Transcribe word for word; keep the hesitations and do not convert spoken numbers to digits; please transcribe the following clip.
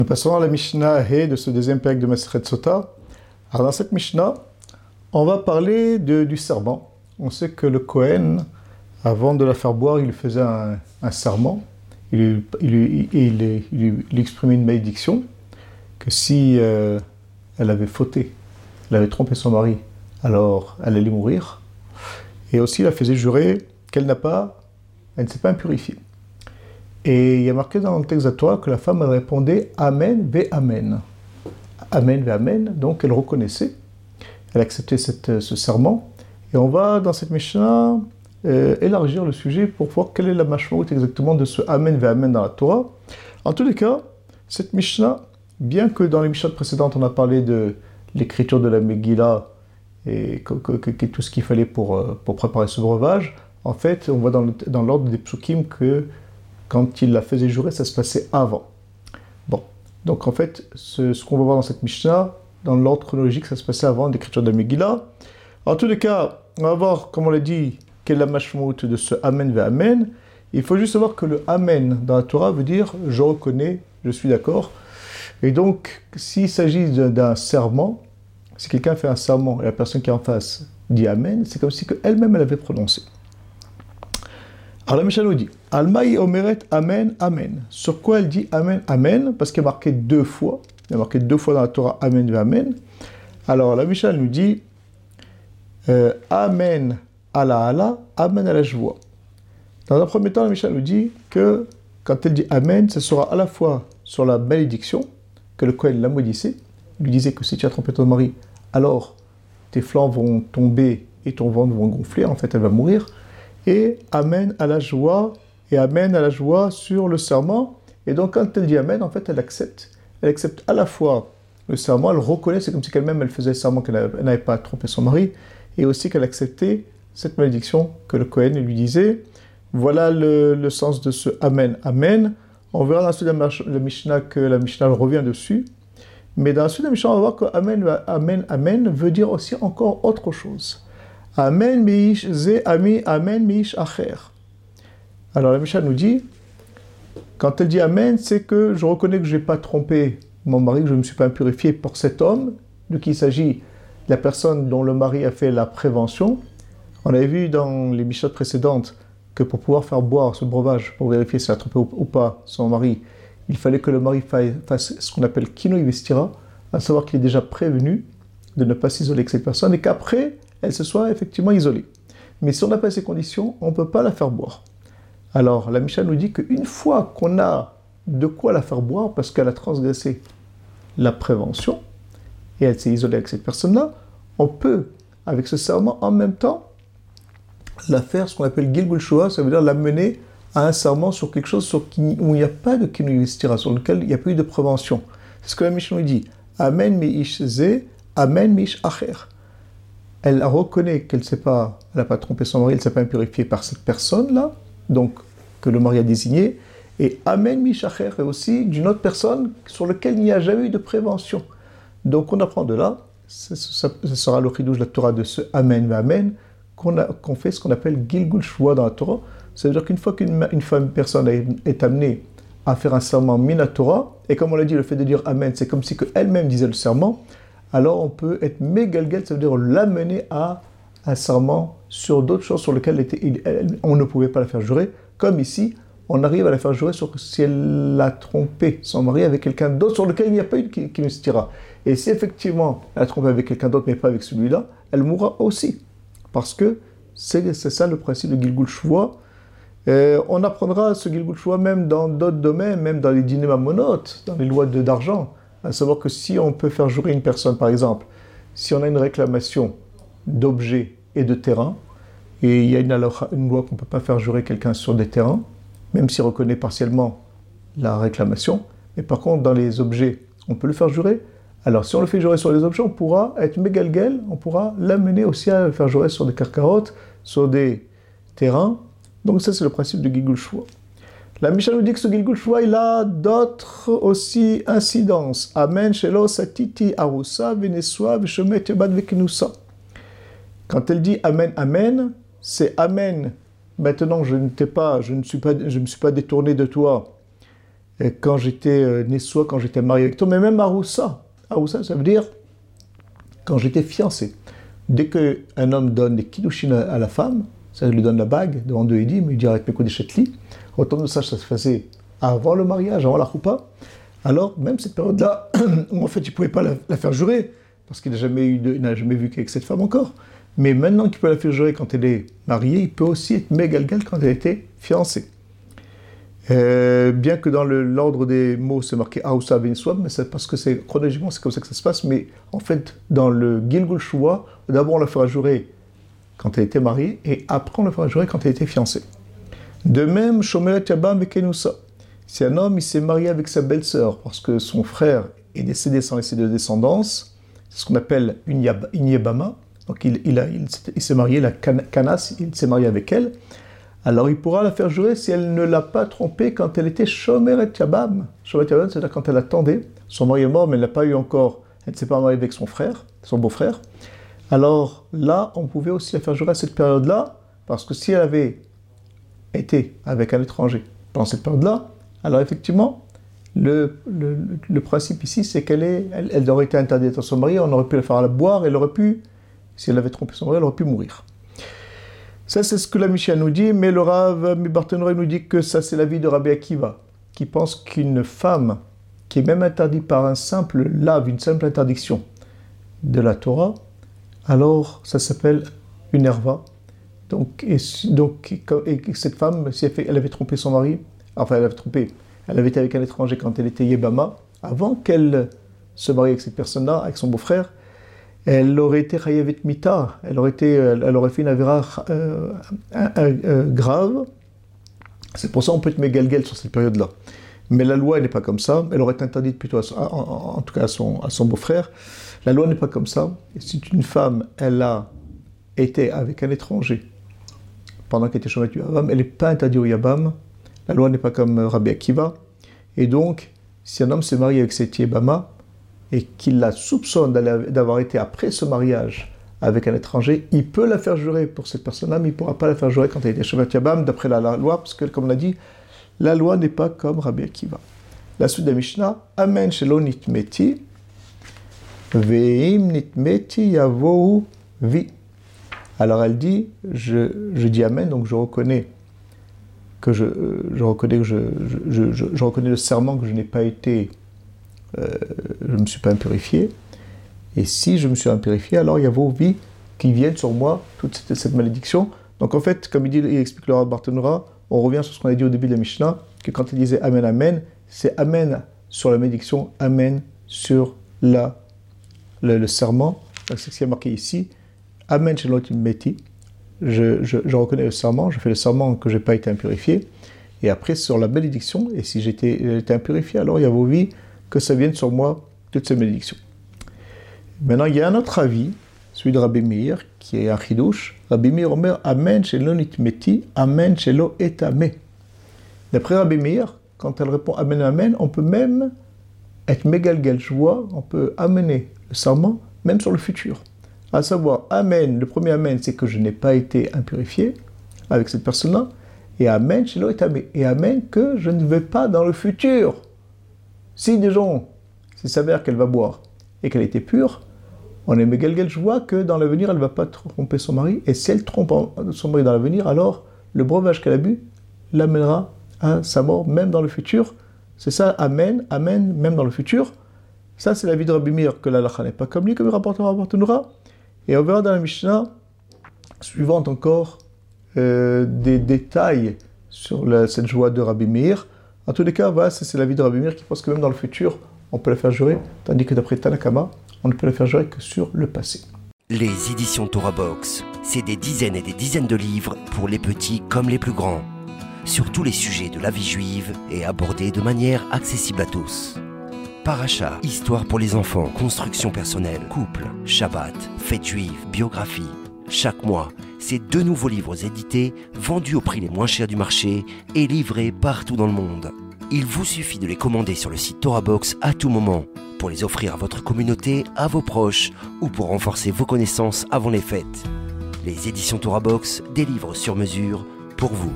Nous passons à la Mishnah He de ce deuxième période de Masechet Sota. Alors dans cette Mishnah, on va parler de, du serment. On sait que le Kohen, avant de la faire boire, il faisait un, un serment. Il, il, il, il, il, il exprimait une malédiction que si euh, elle avait fauté, elle avait trompé son mari, alors elle allait mourir. Et aussi, il la faisait jurer qu'elle n'a pas, elle ne s'est pas impurifiée. Et il y a marqué dans le texte de Torah que la femme elle répondait Amen ve Amen. Amen ve Amen, donc elle reconnaissait, elle acceptait cette, ce serment. Et on va dans cette Mishnah euh, élargir le sujet pour voir quelle est la mashmaout exactement de ce Amen ve Amen dans la Torah. En tous les cas, cette Mishnah, bien que dans les Mishnahs précédentes on a parlé de l'écriture de la Megillah et que, que, que, que tout ce qu'il fallait pour, pour préparer ce breuvage, en fait on voit dans, le, dans l'ordre des psukim que quand il la faisait jurer, ça se passait avant. Bon, donc en fait, ce, ce qu'on va voir dans cette Mishnah, dans l'ordre chronologique, ça se passait avant l'écriture de Megillah. En tous les cas, on va voir, comme on l'a dit, quelle est la mashmout de ce Amen ve Amen. Il faut juste savoir que le Amen dans la Torah veut dire « je reconnais, je suis d'accord ». Et donc, s'il s'agit d'un serment, si quelqu'un fait un serment et la personne qui est en face dit Amen, c'est comme si elle-même elle avait prononcé. Alors la Mishnah nous dit Almaï omeret Amen, Amen. Sur quoi elle dit Amen, Amen? Parce qu'il y a marqué deux fois. Il y a marqué deux fois dans la Torah Amen ve Amen. Alors la Mishnah nous dit euh, Amen ala ala, Amen ala joie. Dans un premier temps, la Mishnah nous dit que quand elle dit Amen, ce sera à la fois sur la malédiction, que le Kohen l'a maudissait. Il lui disait que si tu as trompé ton mari, alors tes flancs vont tomber et ton ventre vont gonfler. En fait, elle va mourir. Et Amen à la joie, et Amen à la joie sur le serment. Et donc, quand elle dit Amen, en fait, elle accepte. Elle accepte à la fois le serment, elle reconnaît, c'est comme si elle-même, elle faisait le serment qu'elle n'avait pas trompé son mari, et aussi qu'elle acceptait cette malédiction que le Kohen lui disait. Voilà le, le sens de ce Amen, Amen. On verra dans la suite de la Mishnah que la Mishnah revient dessus. Mais dans la suite de la Mishnah, on va voir que Amen, Amen, Amen veut dire aussi encore autre chose. Amen miish ze ami amen miish acher. Alors la Mishnah nous dit, quand elle dit Amen, c'est que je reconnais que je n'ai pas trompé mon mari, que je ne me suis pas impurifié pour cet homme, de qui il s'agit, de la personne dont le mari a fait la prévention. On avait vu dans les Mishnahs précédentes que pour pouvoir faire boire ce breuvage, pour vérifier si elle a trompé ou pas son mari, il fallait que le mari fasse ce qu'on appelle kinoi vestira, à savoir qu'il est déjà prévenu de ne pas s'isoler avec cette personne et qu'après, elle se soit effectivement isolée. Mais si on n'a pas ces conditions, on ne peut pas la faire boire. Alors, la Mishnah nous dit qu'une fois qu'on a de quoi la faire boire, parce qu'elle a transgressé la prévention, et elle s'est isolée avec cette personne-là, on peut, avec ce serment, en même temps, la faire ce qu'on appelle Gilgul Shoah, ça veut dire l'amener à un serment sur quelque chose sur qui, où il n'y a pas de kinoi vestira, sur lequel il n'y a pas eu de prévention. C'est ce que la Mishnah nous dit. Amen miish ze, amen miish acher. Elle reconnaît qu'elle n'a pas, pas trompé son mari, elle ne s'est pas impurifiée par cette personne-là, donc que le mari a désigné, et Amen Mishacher est aussi d'une autre personne sur laquelle il n'y a jamais eu de prévention. Donc on apprend de là, ce sera le chidouj de la Torah de ce Amen va Amen, qu'on, a, qu'on fait ce qu'on appelle Gilgul Shua dans la Torah. Ça veut dire qu'une fois qu'une une femme, personne est amenée à faire un serment mina Torah, et comme on l'a dit, le fait de dire Amen, c'est comme si elle-même disait le serment, alors on peut être mégalguel, ça veut dire l'amener à un serment sur d'autres choses sur lesquelles était, on ne pouvait pas la faire jurer, comme ici, on arrive à la faire jurer sur si elle a trompé son mari avec quelqu'un d'autre sur lequel il n'y a pas eu de kinoi. Et si effectivement elle a trompé avec quelqu'un d'autre mais pas avec celui-là, elle mourra aussi. Parce que c'est, c'est ça le principe de Gilgul Shua. Euh, on apprendra ce Gilgul Shua même dans d'autres domaines, même dans les dîners mamonotes, dans les lois de, d'argent. À savoir que si on peut faire jurer une personne, par exemple, si on a une réclamation d'objets et de terrains, et il y a une, une loi qu'on ne peut pas faire jurer quelqu'un sur des terrains, même s'il reconnaît partiellement la réclamation, mais par contre, dans les objets, on peut le faire jurer. Alors, si on le fait jurer sur les objets, on pourra être mégalguel, on pourra l'amener aussi à le faire jurer sur des carcarotes, sur des terrains. Donc ça, c'est le principe de Gilgul Shua. La Mishnah nous dit que ce Gilgul Shua, il a d'autres aussi incidences. Amen, shelo satiti arusa venesua veshomet yobad vekenusa. Quand elle dit Amen, Amen, c'est Amen. Maintenant, je ne t'ai pas, je ne suis pas, je me suis pas détourné de toi quand j'étais euh, Nessoa, quand j'étais marié avec toi, mais même Aroussa. Aroussa, ça veut dire quand j'étais fiancé. Dès qu'un homme donne des kiddushin à la femme, ça lui donne la bague devant deux édim, il dit arrête mes coups des chetli. Autant de ça, ça se faisait avant le mariage, avant la choupa. Alors, même cette période-là, où en fait, il ne pouvait pas la, la faire jurer, parce qu'il n'a jamais, eu de, il n'a jamais vu qu'avec cette femme encore. Mais maintenant qu'il peut la faire jurer quand elle est mariée, il peut aussi être mégalgal quand elle était fiancée. Euh, bien que dans le, l'ordre des mots, c'est marqué Aoussa Ben Swab, mais c'est parce que c'est, chronologiquement, c'est comme ça que ça se passe. Mais en fait, dans le Gilgul Shua, d'abord on la fera jurer quand elle était mariée, et après on la fera jurer quand elle était fiancée. De même, Shomeret Yabam Bekenoussa. Si un homme il s'est marié avec sa belle-sœur parce que son frère est décédé sans laisser de descendance, c'est ce qu'on appelle une, yab, une yebama. Donc il, il, a, il, il s'est marié, la canas, il s'est marié avec elle. Alors il pourra la faire jurer si elle ne l'a pas trompée quand elle était Shomeret Yabam. Shomeret Yabam, c'est-à-dire quand elle attendait. Son mari est mort, mais elle n'a pas eu encore, elle ne s'est pas mariée avec son frère, son beau-frère. Alors là, on pouvait aussi la faire jurer à cette période-là, parce que si elle avait été avec un étranger pendant cette période-là, alors effectivement, le, le, le principe ici, c'est qu'elle est, elle, elle aurait été interdite à son mari, on aurait pu la faire à la boire, elle aurait pu, si elle avait trompé son mari, elle aurait pu mourir. Ça, c'est ce que la Mishnah nous dit, mais le Rav Mibartenora nous dit que ça, c'est l'avis de Rabbi Akiva, qui pense qu'une femme qui est même interdite par un simple lave, une simple interdiction de la Torah, alors ça s'appelle une herva. Donc, et, donc, et cette femme, si elle, fait, elle avait trompé son mari, enfin elle avait trompé, elle avait été avec un étranger quand elle était Yébama, avant qu'elle se marie avec cette personne-là, avec son beau-frère, elle aurait été Chayavet Mita, elle aurait, été, elle aurait fait une avéra euh, euh, grave. C'est pour ça qu'on peut être mégalguel sur cette période-là. Mais la loi n'est pas comme ça, elle aurait été interdite plutôt, à son, en, en tout cas à son, à son beau-frère. La loi n'est pas comme ça. Et si une femme, elle a été avec un étranger pendant qu'elle était chômage du Yabam, elle n'est pas interdite au Yabam. La loi n'est pas comme Rabbi Akiva. Et donc, si un homme se marie avec cette Yébama et qu'il la soupçonne d'avoir été après ce mariage avec un étranger, il peut la faire jurer pour cette personne-là, mais il ne pourra pas la faire jurer quand elle était chômage du Yabam, d'après la, la loi, parce que, comme on l'a dit, la loi n'est pas comme Rabbi Akiva. La suite de la Mishnah, Amen shelo nitmeti, ve'im nitmeti yavohu vi. Alors elle dit, je, je dis Amen, donc je reconnais que je, je reconnais que je, je, je, je reconnais le serment que je n'ai pas été, euh, je ne me suis pas impurifié. Et si je me suis impurifié, alors il y a vos vies qui viennent sur moi, toute cette, cette malédiction. Donc en fait, comme il, dit, il explique le Rav Bartenura, on revient sur ce qu'on a dit au début de la Mishnah, que quand il disait Amen, Amen, c'est Amen sur la malédiction, Amen sur la, le, le serment. C'est ce qui est marqué ici. Amen shelo nitmeti. Je, je, je reconnais le serment, je fais le serment que je n'ai pas été impurifié. Et après, sur la bénédiction, et si j'étais, j'étais impurifié, alors il y a vos vies que ça vienne sur moi, toutes ces bénédictions. Maintenant, il y a un autre avis, celui de Rabbi Meir, qui est un chidouche. Rabbi Meir omer Amen shelo nitmeti, Amen shelo etame. D'après Rabbi Meir, quand elle répond Amen, Amen, on peut même être mégalgal joie, on peut amener le serment, même sur le futur. À savoir, Amen, le premier Amen, c'est que je n'ai pas été impurifié avec cette personne-là, et Amen shelo etame, et Amen que je ne vais pas dans le futur. Si des gens, s'il s'avère qu'elle va boire et qu'elle était pure, on est mégalgal joie que dans l'avenir, elle ne va pas tromper son mari, et si elle trompe son mari dans l'avenir, alors le breuvage qu'elle a bu l'amènera à sa mort, même dans le futur. C'est ça, Amen, Amen, même dans le futur. Ça, c'est la vie de Rabbi Meir, que la halakha n'est pas comme lui, comme il rapporte Rav Bartenura. Et on verra dans la Mishnah suivante encore euh, des détails sur la, cette joie de Rabbi Meir. En tous les cas, voilà, c'est la vie de Rabbi Meir qui pense que même dans le futur, on peut la faire jurer, tandis que d'après Tanakama, on ne peut la faire jurer que sur le passé. Les éditions Torah Box, c'est des dizaines et des dizaines de livres pour les petits comme les plus grands, sur tous les sujets de la vie juive et abordés de manière accessible à tous. Paracha, histoire pour les enfants, construction personnelle, couple, Shabbat, fête juive, biographie. Chaque mois, c'est deux nouveaux livres édités, vendus au prix les moins chers du marché et livrés partout dans le monde. Il vous suffit de les commander sur le site Torah Box à tout moment, pour les offrir à votre communauté, à vos proches, ou pour renforcer vos connaissances avant les fêtes. Les éditions Torah Box, des livres sur mesure pour vous.